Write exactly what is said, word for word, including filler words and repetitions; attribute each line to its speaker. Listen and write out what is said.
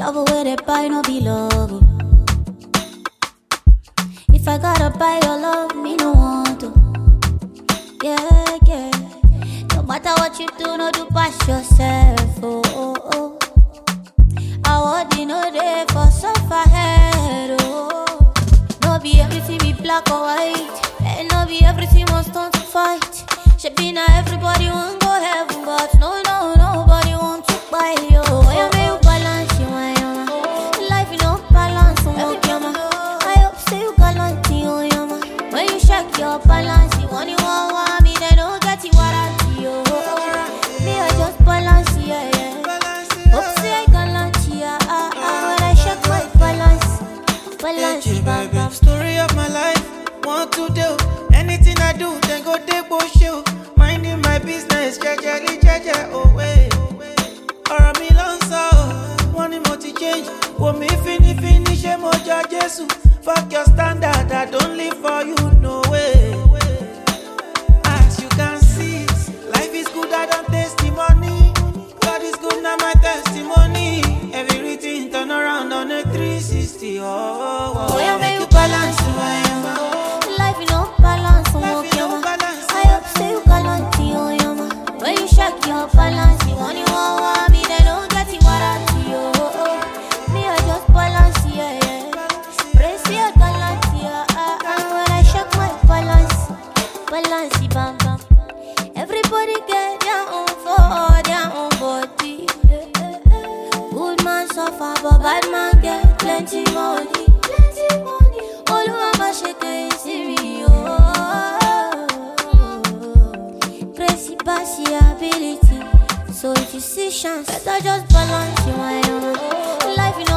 Speaker 1: Love away they buy no be love. If I gotta buy your love, me no want to. Yeah, yeah. No matter what you do, no do pass yourself. Oh, oh, oh. I want you know there for suffer head. Oh, no be everything be black or white, and no be everything must turn to fight. Should be now everybody want go heaven, but no, no, nobody want to buy you. I may you balance you, I am. Life you don't balance, so walk your man. I hope say you gallant, you, your man. When you shake your balance, you want you want, want me, they don't get you what I see, you. Me, I just balance, yeah, yeah. Hope say I gallant, yeah, ah, ah. When I shake my balance, balance, bam, bam.
Speaker 2: Story of my life, want to do anything I do, then go take bullshit. Minding my business, jejely, jeje, oh way. Or a million so, one multi change. Want me finish, finish, emoja, Jesus. Fuck your standard, I don't live for you, no way. As you can see, life is good, I don't testimony. God is good, now my testimony. Everything turn around on a three sixty, oh, oh, oh.
Speaker 1: Oh, yeah, make you balance, life you know balance, so walk your man. I hope say you gallant, oh, your man. When you shake your balance, you want you want, want me, they don't get you what I see, oh, oh. Me, I just balance, yeah, yeah. Praise your gallant, yeah, ah, ah. When I shake my balance, balance, bam, bam. Everybody get their own for their own body. Good man suffer, but bad man get plenty money. Plenty money. All who am shaking serious. Crazy passy ability. So if you see chance, better just balance your mind. Life you know